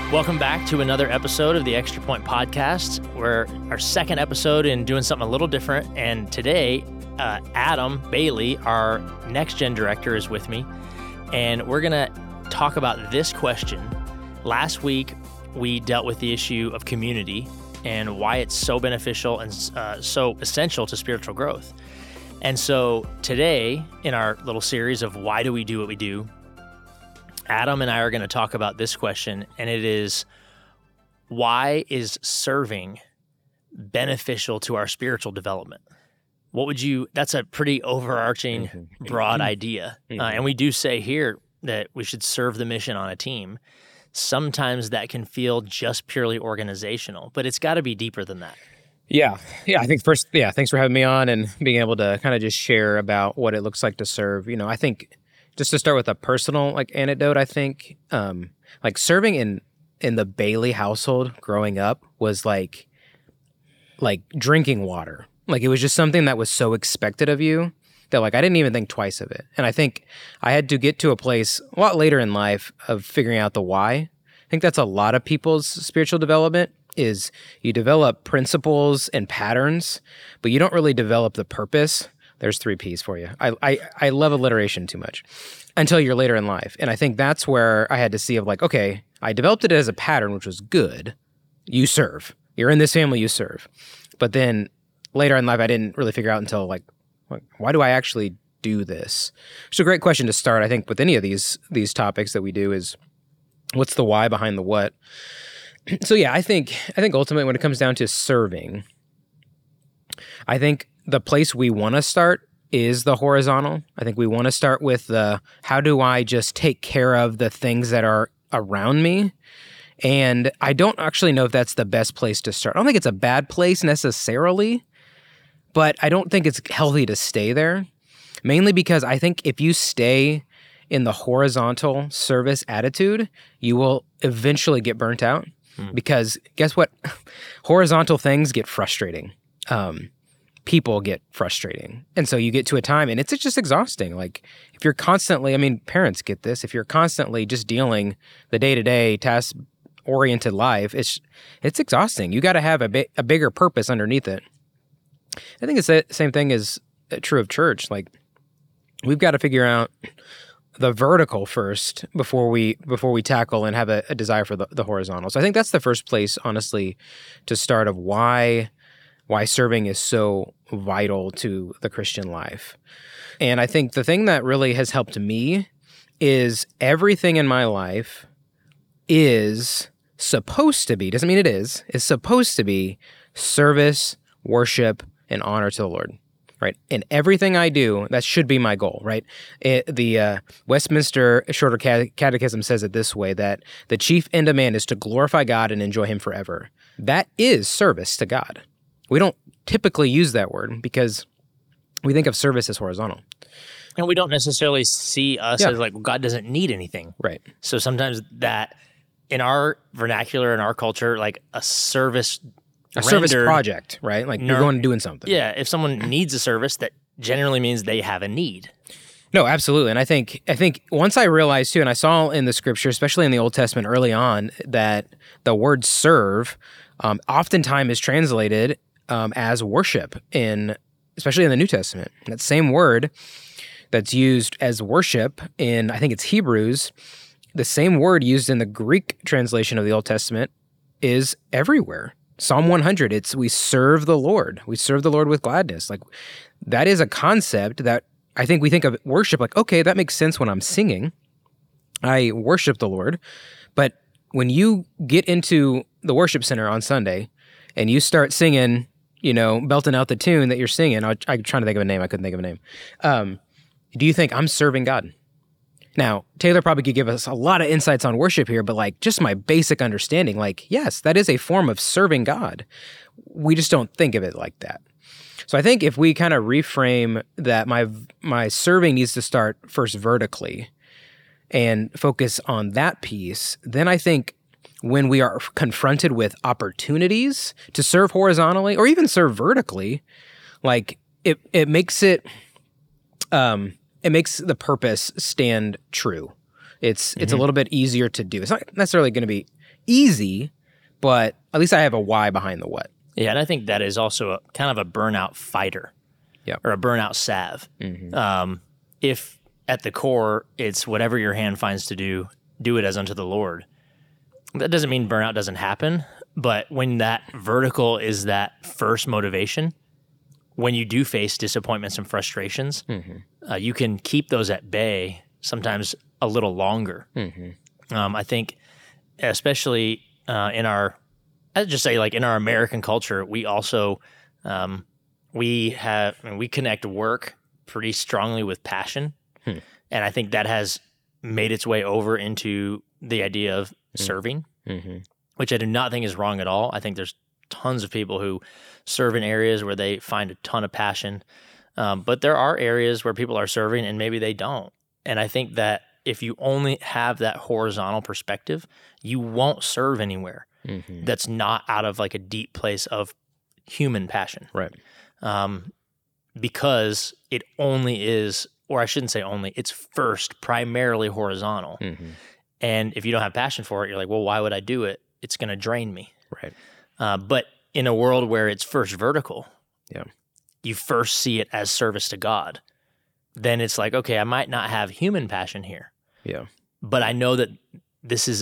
Welcome back to another episode of the Extra Point Podcast. We're our second episode in doing something a little different. And today, Adam Bailey, our Next Gen director, is with me. And we're going to talk about this question. Last week, we dealt with the issue of community and why it's so beneficial and so essential to spiritual growth. And so today, in our little series of why do we do what we do, Adam and I are going to talk about this question, and it is, why is serving beneficial to our spiritual development? That's a pretty overarching, broad idea. And we do say here that we should serve the mission on a team. Sometimes that can feel just purely organizational, but it's got to be deeper than that. Yeah. I think first, thanks for having me on and being able to kind of just share about what it looks like to serve. I think just to start with a personal anecdote, I think serving in the Bailey household growing up was like drinking water. Like, it was just something that was so expected of you that I didn't even think twice of it. And I think I had to get to a place a lot later in life of figuring out the why. I think that's a lot of people's spiritual development is you develop principles and patterns, but you don't really develop the purpose. There's 3 Ps for you. I love alliteration too much until you're later in life. And I think that's where I had to see okay, I developed it as a pattern, which was good. You serve. You're in this family, you serve. But then later in life, I didn't really figure out until why do I actually do this? It's a great question to start, I think, with any of these topics that we do is, what's the why behind the what? So yeah, I think ultimately when it comes down to serving, I think the place we want to start is the horizontal. I think we want to start with the, how do I just take care of the things that are around me? And I don't actually know if that's the best place to start. I don't think it's a bad place necessarily, but I don't think it's healthy to stay there. Mainly because I think if you stay in the horizontal service attitude, you will eventually get burnt out. Because guess what? Horizontal things get frustrating. People get frustrating. And so you get to a time and it's just exhausting. If you're constantly, parents get this, if you're constantly just dealing the day-to-day task-oriented life, it's exhausting. You got to have a bigger purpose underneath it. I think it's the same thing is true of church. We've got to figure out the vertical first before we tackle and have a desire for the horizontal. So I think that's the first place, honestly, to start of why serving is so vital to the Christian life. And I think the thing that really has helped me is everything in my life is supposed to be, doesn't mean it is supposed to be service, worship, and honor to the Lord. Right. And everything I do, that should be my goal, right? The Westminster Shorter Catechism says it this way, that the chief end of man is to glorify God and enjoy him forever. That is service to God. We don't typically use that word because we think of service as horizontal. And we don't necessarily see us as God doesn't need anything. Right. So sometimes that, in our vernacular, in our culture, a service project, right? You're going and doing something. Yeah, if someone needs a service, that generally means they have a need. No, absolutely. And I think once I realized too, and I saw in the scripture, especially in the Old Testament early on, that the word serve oftentimes is translated as worship, especially in the New Testament. And that same word that's used as worship in, I think it's Hebrews, the same word used in the Greek translation of the Old Testament is everywhere. Psalm 100, it's we serve the Lord. We serve the Lord with gladness. That is a concept that I think we think of worship okay, that makes sense when I'm singing. I worship the Lord. But when you get into the worship center on Sunday and you start singing, belting out the tune that you're singing, I'm trying to think of a name. I couldn't think of a name. Do you think I'm serving God? Now, Taylor probably could give us a lot of insights on worship here, but just my basic understanding, yes, that is a form of serving God. We just don't think of it like that. So I think if we kind of reframe that my serving needs to start first vertically and focus on that piece, then I think when we are confronted with opportunities to serve horizontally or even serve vertically, it makes it makes the purpose stand true. It's a little bit easier to do. It's not necessarily going to be easy, but at least I have a why behind the what. Yeah, and I think that is also a kind of a burnout fighter, or a burnout salve. If at the core it's whatever your hand finds to do it as unto the Lord. That doesn't mean burnout doesn't happen, but when that vertical is that first motivation, when you do face disappointments and frustrations, you can keep those at bay sometimes a little longer. I think, especially in our, I'd just say like in our American culture, we also we connect work pretty strongly with passion, and I think that has made its way over into the idea of serving, which I do not think is wrong at all. I think there's tons of people who serve in areas where they find a ton of passion, but there are areas where people are serving and maybe they don't. And I think that if you only have that horizontal perspective, you won't serve anywhere that's not out of like a deep place of human passion. Right. Because it only is, or I shouldn't say only, it's first primarily horizontal. And if you don't have passion for it, you're like, well, why would I do it? It's going to drain me. Right. But in a world where it's first vertical, you first see it as service to God. Then it's like, okay, I might not have human passion here. But I know that this is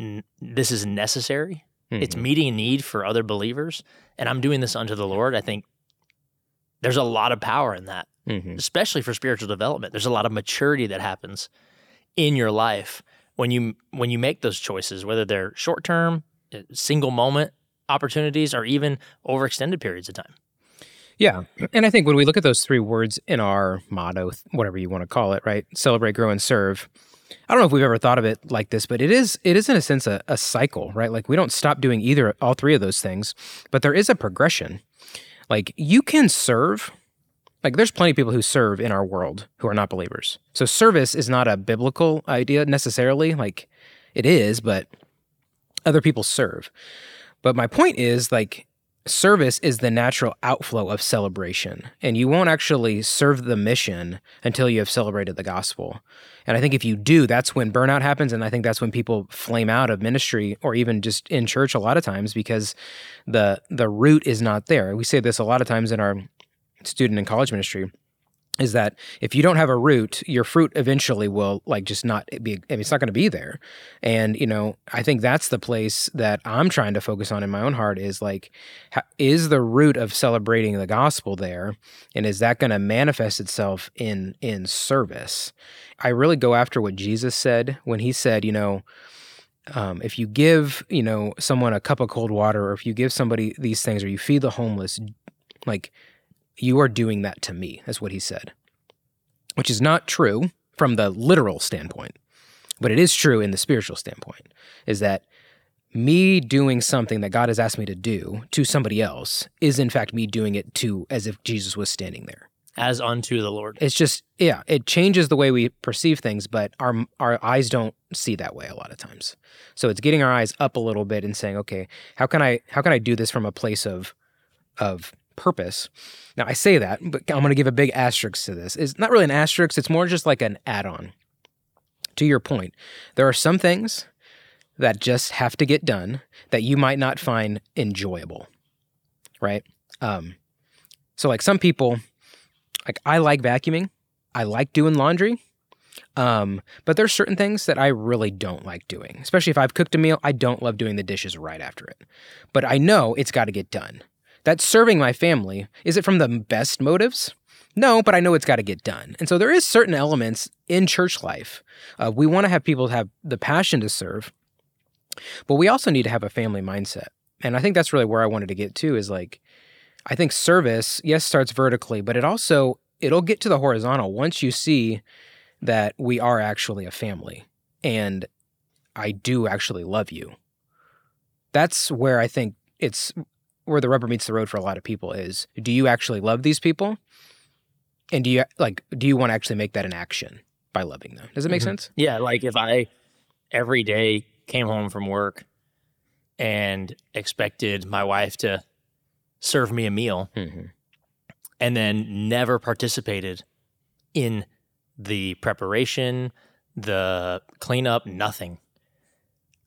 necessary. It's meeting a need for other believers, and I'm doing this unto the Lord. I think there's a lot of power in that, especially for spiritual development. There's a lot of maturity that happens in your life when you make those choices, whether they're short-term, single moment opportunities, or even over extended periods of time. Yeah. And I think when we look at those three words in our motto, whatever you want to call it, right? Celebrate, grow, and serve. I don't know if we've ever thought of it like this, but it is in a sense a cycle, right? Like we don't stop doing all three of those things, but there is a progression. Like you can serve, like there's plenty of people who serve in our world who are not believers. So service is not a biblical idea necessarily, like it is, but other people serve. But my point is like service is the natural outflow of celebration, and you won't actually serve the mission until you have celebrated the gospel. And I think if you do, that's when burnout happens, and I think that's when people flame out of ministry or even just in church a lot of times because the root is not there. We say this a lot of times in our student and college ministry, is that if you don't have a root, your fruit eventually will like just not be, I mean, it's not going to be there. And, I think that's the place that I'm trying to focus on in my own heart is like, is the root of celebrating the gospel there? And is that going to manifest itself in service? I really go after what Jesus said when he said, if you give, someone a cup of cold water, or if you give somebody these things, or you feed the homeless, like, you are doing that to me, is what he said, which is not true from the literal standpoint, but it is true in the spiritual standpoint, is that me doing something that God has asked me to do to somebody else is in fact me doing it to as if Jesus was standing there. As unto the Lord. It's just, it changes the way we perceive things, but our eyes don't see that way a lot of times. So it's getting our eyes up a little bit and saying, okay, how can I do this from a place of purpose? Now I say that, but I'm going to give a big asterisk to this. It's not really an asterisk, it's more just like an add-on. To your point, there are some things that just have to get done that you might not find enjoyable, right? So like some people, like I like vacuuming, I like doing laundry, but there's certain things that I really don't like doing, especially if I've cooked a meal. I don't love doing the dishes right after it, but I know it's got to get done. That's serving my family. Is it from the best motives? No, but I know it's got to get done. And so there is certain elements in church life. We want to have people have the passion to serve, but we also need to have a family mindset. And I think that's really where I wanted to get to is like, I think service, yes, starts vertically, but it'll get to the horizontal once you see that we are actually a family and I do actually love you. That's where I think it's where the rubber meets the road for a lot of people is, do you actually love these people? And do you want to actually make that an action by loving them? Does it make sense? Yeah. Like if I every day came home from work and expected my wife to serve me a meal and then never participated in the preparation, the cleanup, nothing,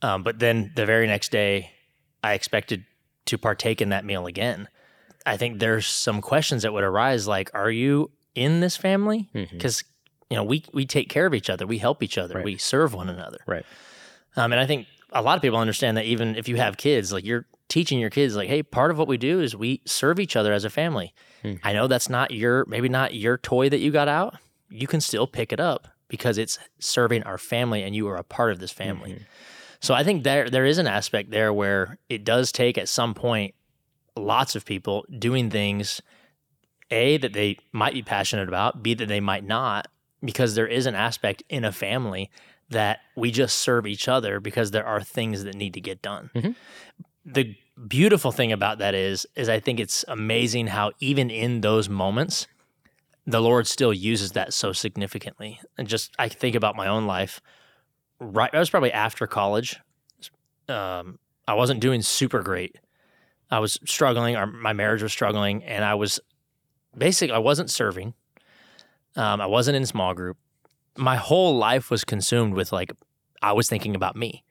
But then the very next day, I expected to partake in that meal again. I think there's some questions that would arise, like, are you in this family? Because we take care of each other, we help each other, we serve one another. Right. And I think a lot of people understand that even if you have kids, like you're teaching your kids, like, hey, part of what we do is we serve each other as a family. I know that's maybe not your toy that you got out. You can still pick it up because it's serving our family and you are a part of this family. So I think there is an aspect there where it does take at some point lots of people doing things, A, that they might be passionate about, B, that they might not, because there is an aspect in a family that we just serve each other because there are things that need to get done. The beautiful thing about that is I think it's amazing how even in those moments, the Lord still uses that so significantly. And just, I think about my own life. Right, I was probably after college. I wasn't doing super great. I was struggling, or my marriage was struggling, and I wasn't serving. I wasn't in small group. My whole life was consumed with, like, I was thinking about me.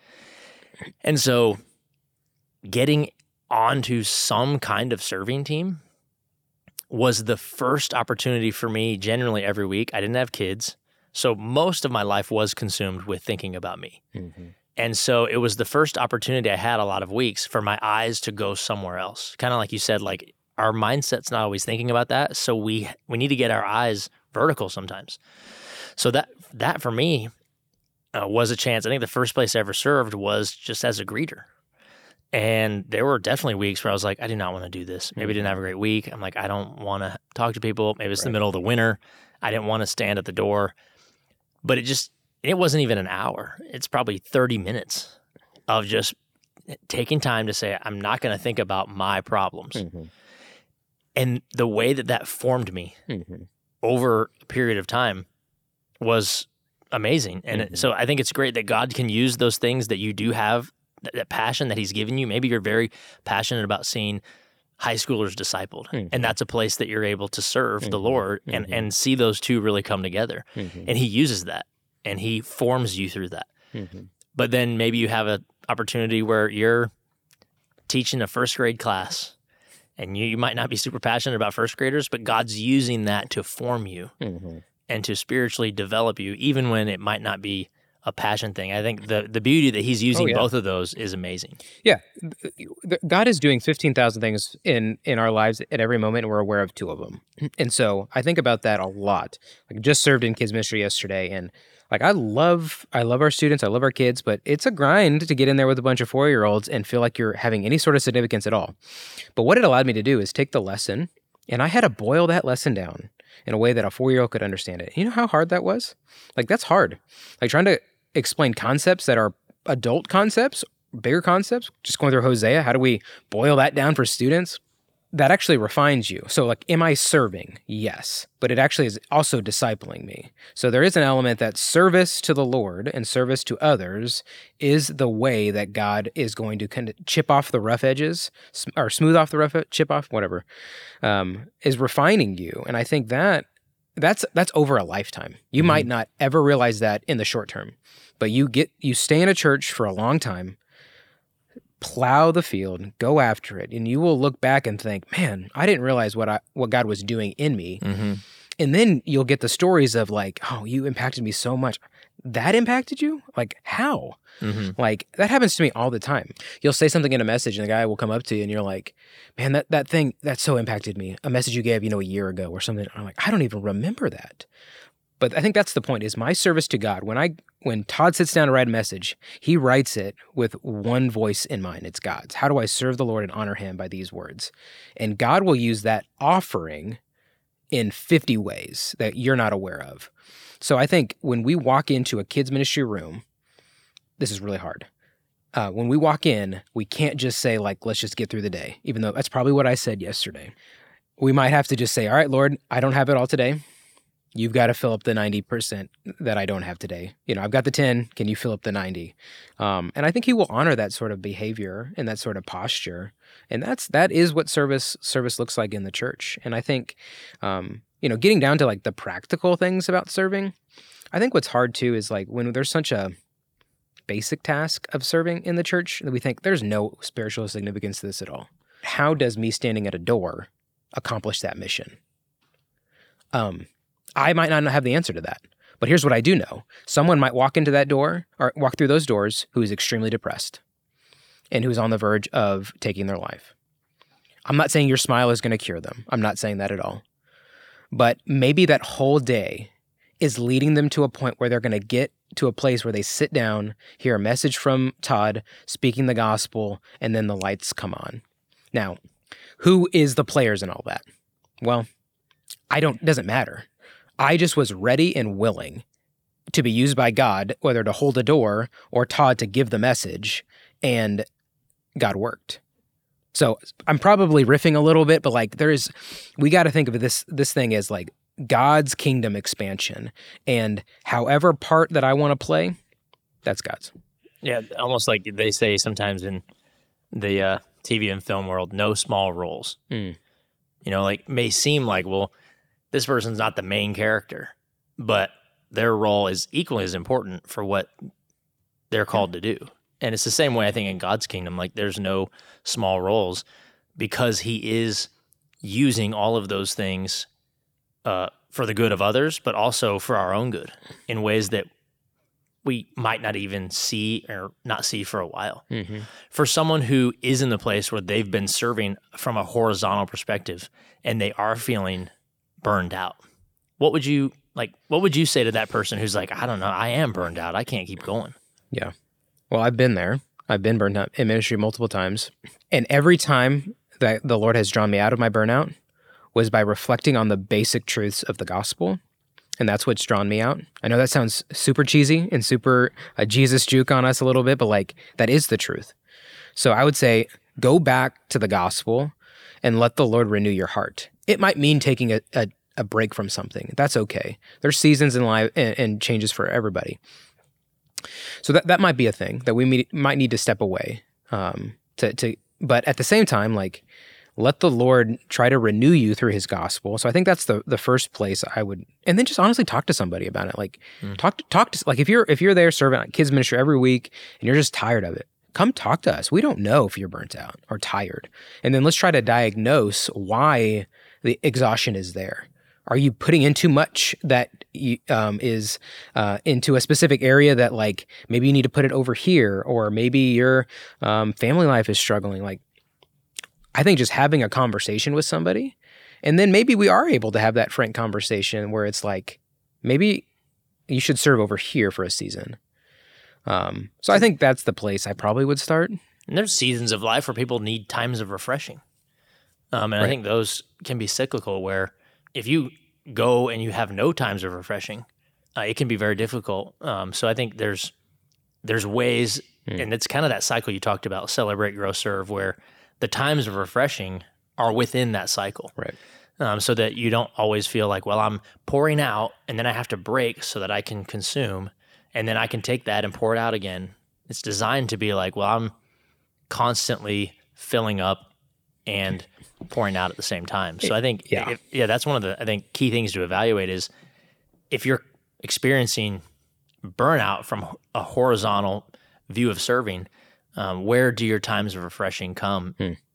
And so getting onto some kind of serving team was the first opportunity for me generally every week. I didn't have kids. So most of my life was consumed with thinking about me. And so it was the first opportunity I had a lot of weeks for my eyes to go somewhere else. Kind of like you said, like our mindset's not always thinking about that. So we need to get our eyes vertical sometimes. So that for me was a chance. I think the first place I ever served was just as a greeter. And there were definitely weeks where I was like, I do not want to do this. Maybe I didn't have a great week. I'm like, I don't want to talk to people. Maybe it's the middle of the winter. I didn't want to stand at the door. But it wasn't even an hour. It's probably 30 minutes of just taking time to say, I'm not going to think about my problems. And the way that formed me over a period of time was amazing. And so I think it's great that God can use those things that you do have, that passion that he's given you. Maybe you're very passionate about seeing high schoolers discipled. And that's a place that you're able to serve the Lord and see those two really come together. And he uses that and he forms you through that. But then maybe you have an opportunity where you're teaching a first grade class and you might not be super passionate about first graders, but God's using that to form you and to spiritually develop you, even when it might not be a passion thing. I think the beauty that he's using both of those is amazing. Yeah. God is doing 15,000 things in our lives at every moment, and we're aware of 2 of them. And so I think about that a lot. Like, just served in kids ministry yesterday, and like I love our students, I love our kids, but it's a grind to get in there with a bunch of 4-year-olds and feel like you're having any sort of significance at all. But what it allowed me to do is take the lesson, and I had to boil that lesson down in a way that a 4-year-old could understand it. You know how hard that was? Like, that's hard. Like, trying to explain concepts that are adult concepts, bigger concepts, just going through Hosea. How do we boil that down for students? That actually refines you. So, like, am I serving? Yes. But it actually is also discipling me. So there is an element that service to the Lord and service to others is the way that God is going to kind of chip off the rough edges, or smooth off the rough, chip off, whatever, is refining you. And I think that's over a lifetime. You might not ever realize that in the short term, but you stay in a church for a long time, plow the field, go after it, and you will look back and think, man, I didn't realize what God was doing in me. And then you'll get the stories of like, oh, you impacted me so much. That impacted you? Like, how? Like, that happens to me all the time. You'll say something in a message and the guy will come up to you and you're like, man, that thing, that so impacted me. A message you gave, a year ago or something. I'm like, I don't even remember that. But I think that's the point, is my service to God. When Todd sits down to write a message, he writes it with one voice in mind. It's God's. How do I serve the Lord and honor him by these words? And God will use that offering in 50 ways that you're not aware of. So I think when we walk into a kids ministry room, this is really hard. When we walk in, we can't just say, like, let's just get through the day, even though that's probably what I said yesterday. We might have to just say, all right, Lord, I don't have it all today. You've got to fill up the 90% that I don't have today. I've got the 10. Can you fill up the 90? And I think he will honor that sort of behavior and that sort of posture. And that is what service looks like in the church. And I think, getting down to like the practical things about serving, I think what's hard too is like when there's such a basic task of serving in the church that we think there's no spiritual significance to this at all. How does me standing at a door accomplish that mission? I might not have the answer to that, but here's what I do know. Someone might walk into that door or walk through those doors who is extremely depressed and who's on the verge of taking their life. I'm not saying your smile is going to cure them. I'm not saying that at all. But maybe that whole day is leading them to a point where they're going to get to a place where they sit down, hear a message from Todd speaking the gospel, and then the lights come on. Now, who is the players in all that? Well, doesn't matter. I just was ready and willing to be used by God, whether to hold a door or Todd to give the message, and God worked. So I'm probably riffing a little bit, but like we got to think of this thing as like God's kingdom expansion, and however part that I want to play, that's God's. Yeah, almost like they say sometimes in the TV and film world, no small roles. You know, like may seem like, well, this person's not the main character, but their role is equally as important for what they're called to do. And it's the same way I think in God's kingdom, like there's no small roles because he is using all of those things for the good of others, but also for our own good in ways that we might not even see or not see for a while. Mm-hmm. For someone who is in the place where they've been serving from a horizontal perspective and they are feeling burned out, what would you say to that person who's like, I don't know, I am burned out. I can't keep going. Yeah. Well, I've been there. I've been burned out in ministry multiple times. And every time that the Lord has drawn me out of my burnout was by reflecting on the basic truths of the gospel. And that's what's drawn me out. I know that sounds super cheesy and super Jesus juke on us a little bit, but like that is the truth. So I would say go back to the gospel and let the Lord renew your heart. It might mean taking a break from something. That's okay. There's seasons in life and changes for everybody. So that might be a thing that we might need to step away but at the same time, like, let the Lord try to renew you through his gospel. So I think that's the first place I would, and then just honestly talk to somebody about it. Like talk to, like if you're there serving like kids ministry every week and you're just tired of it, come talk to us. We don't know if you're burnt out or tired. And then let's try to diagnose why the exhaustion is there. Are you putting in too much that is into a specific area that like maybe you need to put it over here, or maybe your family life is struggling? Like, I think just having a conversation with somebody, and then maybe we are able to have that frank conversation where it's like, maybe you should serve over here for a season. So I think that's the place I probably would start. And there's seasons of life where people need times of refreshing. And right. I think those can be cyclical, where if you go and you have no times of refreshing, it can be very difficult. So I think there's ways, and it's kind of that cycle you talked about, celebrate, grow, serve, where the times of refreshing are within that cycle. Right. So that you don't always feel like, well, I'm pouring out and then I have to break so that I can consume, and then I can take that and pour it out again. It's designed to be like, well, I'm constantly filling up and pouring out at the same time. So I think, that's one of the, key things to evaluate is if you're experiencing burnout from a horizontal view of serving, where do your times of refreshing come,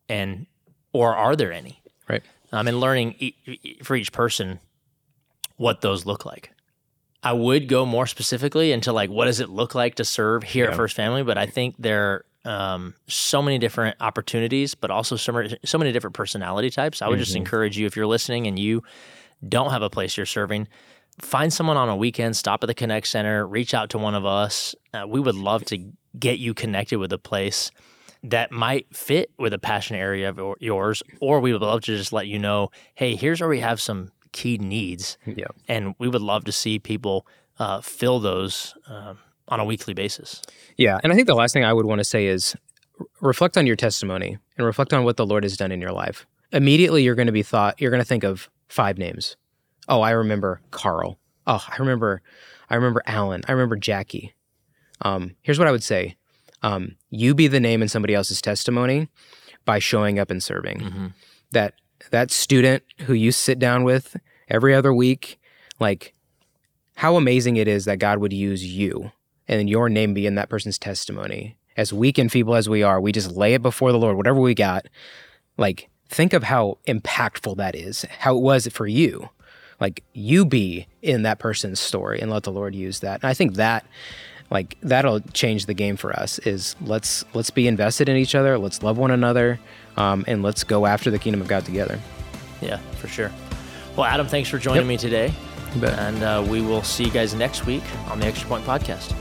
or are there any? Right. And learning for each person what those look like. I would go more specifically into like, what does it look like to serve here at First Family? But I think there are so many different opportunities, but also so many different personality types. I would just encourage you, if you're listening and you don't have a place you're serving, find someone on a weekend, stop at the Connect Center, reach out to one of us. We would love to get you connected with a place that might fit with a passion area of yours, or we would love to just let you know, hey, here's where we have some key needs, and we would love to see people fill those on a weekly basis. Yeah, and I think the last thing I would want to say is reflect on your testimony and reflect on what the Lord has done in your life. Immediately, you're going to think of 5 names. Oh, I remember Carl. Oh, I remember Alan. I remember Jackie. Here's what I would say. You be the name in somebody else's testimony by showing up and serving. Mm-hmm. That student who you sit down with every other week, like how amazing it is that God would use you and your name be in that person's testimony. As weak and feeble as we are, we just lay it before the Lord, whatever we got. Like, think of how impactful that is, how it was for you. Like, you be in that person's story and let the Lord use that. And I think that, like, that'll change the game for us, is let's be invested in each other, let's love one another, and let's go after the kingdom of God together. Yeah, for sure. Well, Adam, thanks for joining me today. You bet. And we will see you guys next week on the Extra Point Podcast.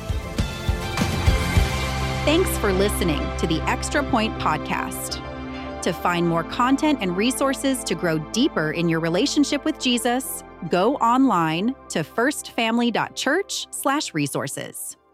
Thanks for listening to the Extra Point Podcast. To find more content and resources to grow deeper in your relationship with Jesus, go online to firstfamily.church/resources.